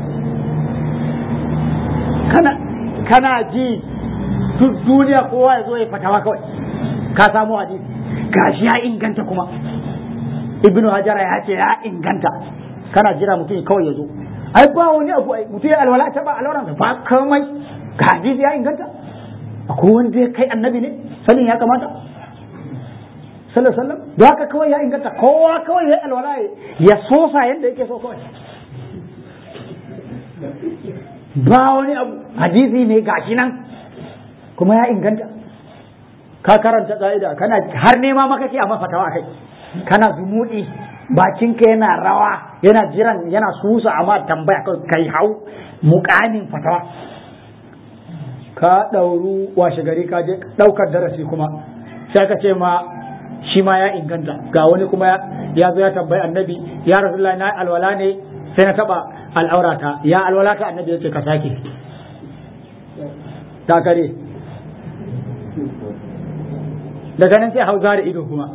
kana kana ji duk duniya kowa ya zo ya fatawa kawai, ka samu hadisi gashi ya inganta, kuma ibnu hajara ya ce ya inganta, kana jira mutum kawai ya zo ai ba wani abu, ai mutum ya alwala ta ba alwaran ba kamai, ga hadisi ya inganta. Akwai wanda ya kai annabi ne sanin ya kamata sallallahu alaihi wasallam, da haka kawai ya inganta, kowa kawai ya alwala ya sosa yadda yake so kawai, ba wani abu, hadisi ne gashi nan kuma ya inganta. Ka karanta ka'ida, kana har nema maka ke a mafatawa kai, kana zumuɗi bakinka yana rawa yana jiran yana susa amma tambaya kai hau muƙamin fatawa. Ka ɗauru washe gari ka je ɗaukar darasi kuma sai ka ce ma shi ma ya inganta, ga wani kuma ya zo ya tambayi annabi, ya rasulullahi na alwala ne sai na taɓa al'aurata, ya alwalata, annabi ya ce ka sake ta kare. Daga nan sai hauza da ido kuma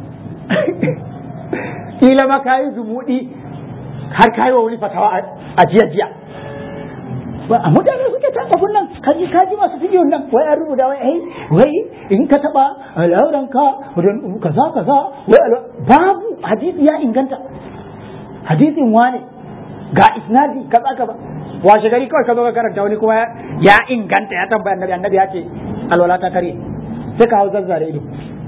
kila ma ka yi zumuɗi har ka yi wa wani fatawa a jiya jiya. A mutane suke taɓa kunnan kaji kaji masu fidiyon nan, wai an rubuta wai ai wai in ka taɓa al'auranka kaza kaza, wai babu hadisi ya inganta, hadisin wane ga isnadi kaza kaza. Washe gari kawai ka zo ka karanta wani kuma ya inganta, ya tambaya annabi, annabi ya ce alwala ta kare, sai ka hau zazzare ido,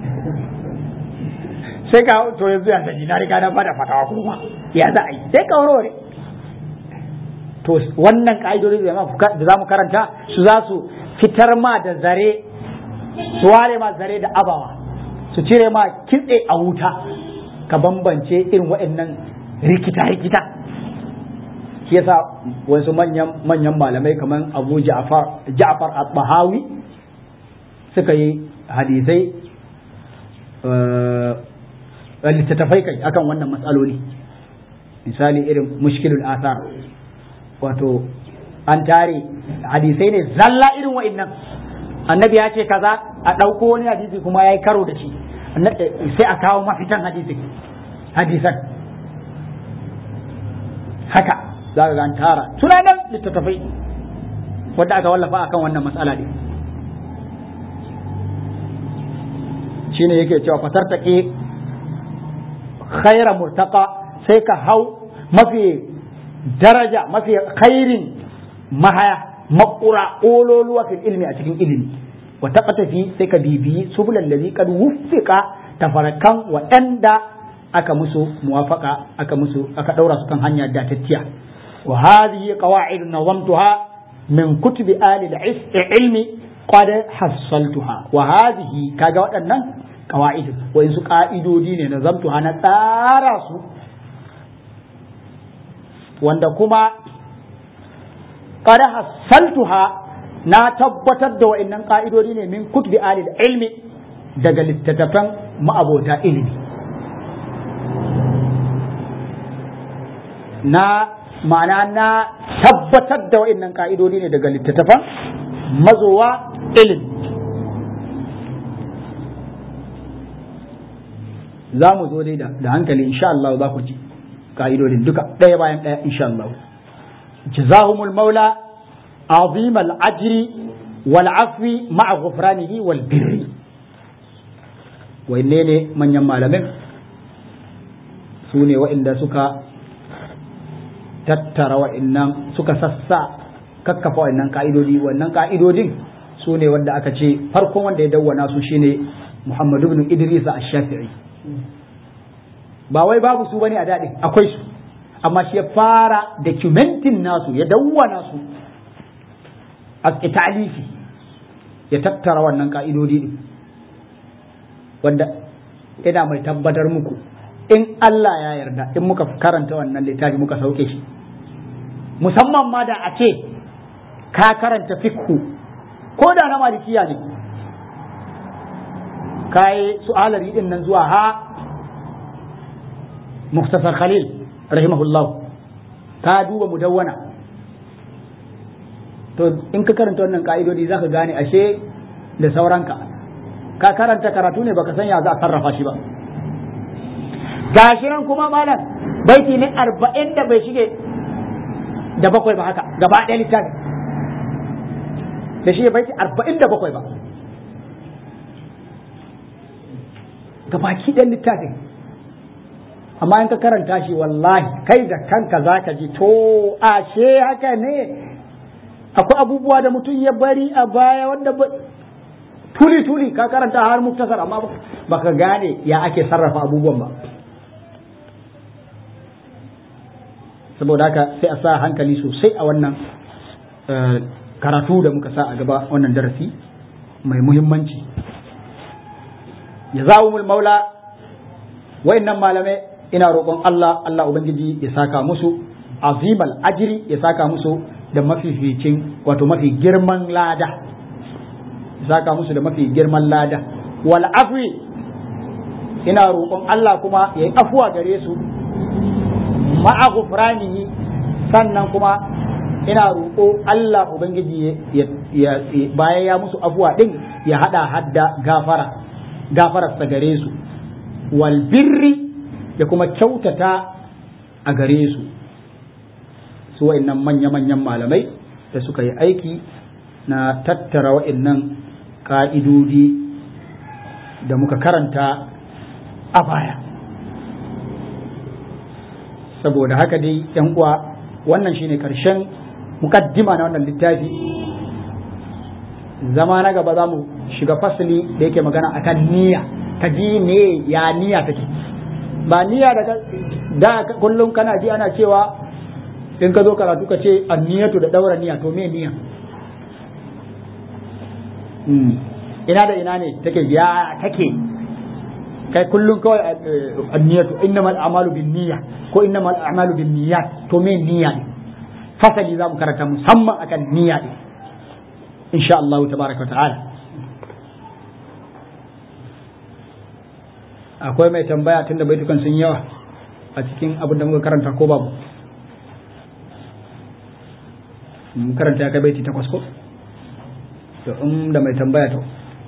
sai ka hau to yanzu ya sani na riga na bada fatawa kuma ya za a yi, sai ka warware. To wannan ka'idodi da za mu karanta su za su fitar ma da zare, su ware ma zare da abawa, su cire ma kitse a wuta, ka bambance irin waɗannan rikita rikita shi yasa wasu manyan manyan malamai kamar Abu Ja'far Ja'far at-Tahawi suka yi hadisai littattafai kai akan wannan matsaloli misali irin mushkilul athar wato an tare hadisai ne zalla irin wa'annan annabi ya ce kaza a ɗauko wani hadisi kuma ya yi karo da shi sai a kawo mafitan hadisi hadisan haka za ka ga an tara suna nan littattafai wadda aka wallafa akan wannan matsala ne shine yake cewa fatartaqi khaira murtaqa sai ka hau mafi daraja mafi khairin mahaya makura ololuwa fil ilmi a cikin ilimi wa taqatafi sai ka bibiyi subulal ladhi qad wuffiqa tafarakan waɗanda aka musu muwafaka aka musu aka daura su kan hanya datacciya wa hadhihi qawa'id nazamtuha min kutubi ali al-ilmi qad hassaltuha wa hadhihi kaga waɗannan qawaid wa su ka'idodi ne nazamtuha na tsara su wanda kuma qad hassaltuha na tabbatar da wa'annan ka'idodi ne min kutubi ali al-ilmi daga littattafan ma'abota ilimi na ma'ana na tabbatar da wa'annan ka'idodi ne daga littattafan mazowa ilimi za mu zo dai da hankali insha Allah za ku ji ka'idodin duka ɗaya bayan ɗaya insha Allah jazahumul maula azim al-ajri wal afwi ma'a ghufranihi wal birri wanne ne manyan malamin su ne wa'inda suka tattara wa'innan suka sassa kakkafa wa'innan ka'idodi wannan ka'idodin su ne wanda aka ce farkon wanda ya dawwana su shine Muhammad ibn Idris ash-Shafi'i ba wai babu su bane a daɗin akwai su amma shi ya fara documentin nasu ya dawwana su a italifi ya tattara wannan ka'idodi din wanda ina mai tabbatar muku in Allah ya yarda in muka karanta wannan littafi muka sauke shi musamman ma da a ce ka karanta fikhu ko da na malikiya ne kai su'alari din nan zuwa ha muktasar khalil rahimahullah ka duba mudawwana to in ka karanta wannan ka'idodi zaka gane ashe da sauranka ka karanta karatu ne baka san ya za a sarrafa shi ba gashi nan kuma malam baiti ne arba'in da bai shige da bakwai ba haka gaba ɗaya littafi da shi baiti arba'in da bakwai ba gabaki ɗan littafin amma in ka karanta shi wallahi kai da kanka za ka ji to ashe haka ne akwai abubuwa da mutum ya bari a baya wanda tuli tuli ka karanta har muktasar amma baka gane ya ake sarrafa abubuwan ba saboda haka sai a sa hankali sosai a wannan karatu da muka sa a gaba wannan darasi mai muhimmanci jazawumul maula wayannan malamai ina roƙon Allah Allah ubangiji ya saka musu azimal ajri ya saka musu da mafificin wato mafi girman lada ya saka musu da mafi girman lada wal afwi ina roƙon Allah kuma ya yi afuwa gare su ma'a ghufranihi sannan kuma ina roƙo Allah ubangiji ya bayan ya musu afuwa din ya hada hadda gafara gafararsa gare su wal birri da kuma kyautata a gare su su wa'annan manya-manyan malamai da suka yi aiki na tattara wa'annan ka'idodi da muka karanta a baya saboda haka dai yan uwa wannan shine karshen mukaddima na wannan littafi zama na gaba za mu shiga fasali da yake magana akan niyya ka ji me ya niyya take ba niyya da da kullum kana ji ana cewa in ka zo karatu ka ce anniyatu da daura niyya to me niyya ina da ina ne take ya take kai kullum kawai anniyatu innamal a'malu binniyya ko innamal a'malu binniyat to me niyya ne fasali za mu karanta musamman akan niyya ne insha Allah tabaraka wa ta'ala. Akwai mai tambaya tunda baitukan sun yawa a cikin abin da muka karanta ko babu? Mun karanta ya kai baiti takwas ko? To in da mai tambaya to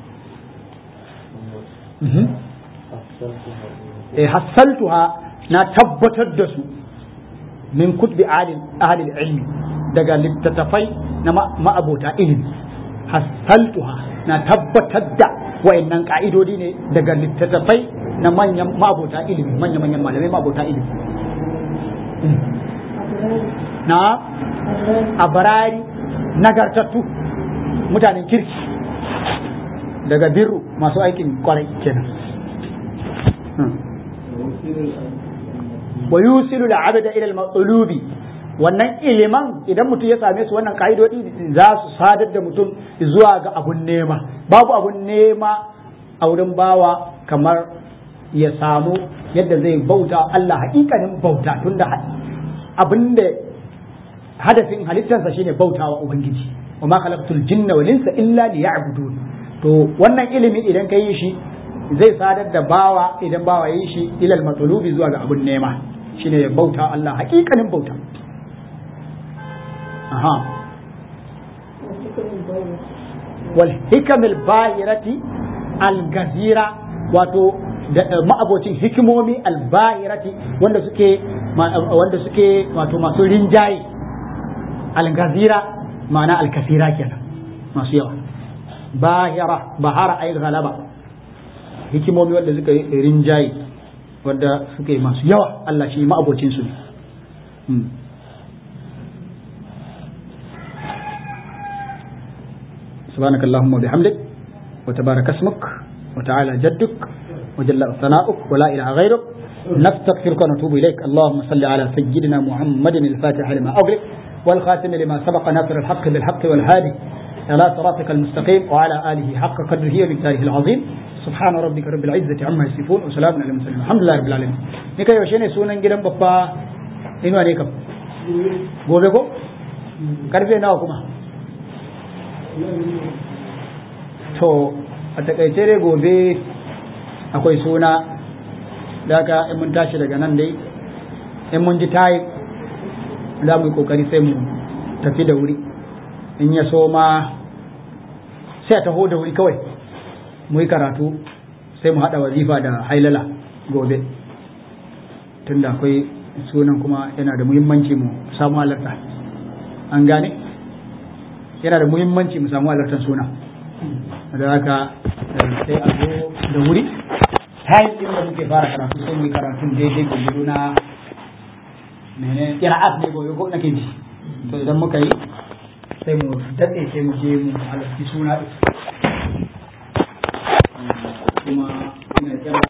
eh hassaltuha na tabbatar da su min kutbi ahli ilmi daga littattafai na ma'abota ilimi. Hassaltuha na tabbatar da wayannan ka'idodi ne daga littattafai na manyan ma'abota ilimi, manya manyan malamai ma'abota ilimi. Na abarari nagartattu mutanen kirki daga birru masu aikin kwarai kenan. wa yusilu al-abda ila al-matlubi, wannan iliman idan mutum ya same su wannan ka'idodi za su sadar da mutum zuwa ga abun nema. Babu abun nema a wurin bawa kamar ya samu yadda zai bauta Allah hakikanin bauta, tunda abinda hadafin halittarsa shine bautawa ubangiji. wa ma khalaqtul jinna wal insa illa liya'budun. To wannan ilimi idan ka yi shi zai sadar da bawa, idan bawa yi shi ilal matlubi zuwa ga abun nema, shine ya bauta Allah hakikanin bauta. aha wal hikamil bahirati al gazira, wato ma'abocin hikimomi al bahirati wanda suke wanda suke wato masu rinjaye, al gazira ma'ana al kasira kenan, masu yawa. bahira bahara ay ghalaba, hikimomi wanda suka rinjaye wanda suke masu yawa, Allah shi ma'abocin su. سبحانك اللهم وبحمدك وتبارك اسمك وتعالى جدك وجل ثناؤك ولا إله غيرك، نستغفرك ونتوب إليك. اللهم صل على سيدنا محمد الفاتح لما أغلق والخاتم لما سبق ناصر الحق بالحق والهادي إلى صراطك المستقيم وعلى آله حق قدره ومقداره العظيم. سبحان ربك رب العزة عما يصفون وسلام على المرسلين الحمد لله رب العالمين. nika yaushe ne sunan gidan babba inuwa ne kam? Gobe ko? Karfe nawa kuma? To a takaice dai gobe akwai suna, daga in mun tashi daga nan dai in mun ji tayi za mu yi kokari sai mu tafi da wuri, in ya so ma sai a taho da wuri kawai mu yi karatu, sai mu haɗa wazifa da hailala gobe, tunda akwai sunan kuma yana da muhimmanci mu samu halarta. An gane? Yana da muhimmanci mu samu halartar suna, da haka sai a zo da wuri tayin din da muke fara karatu sai mu yi karatun daidai gudu na mene qira'at ne gobe ko nake ji. To idan muka yi sai mu datse sai mu je mu halarci suna.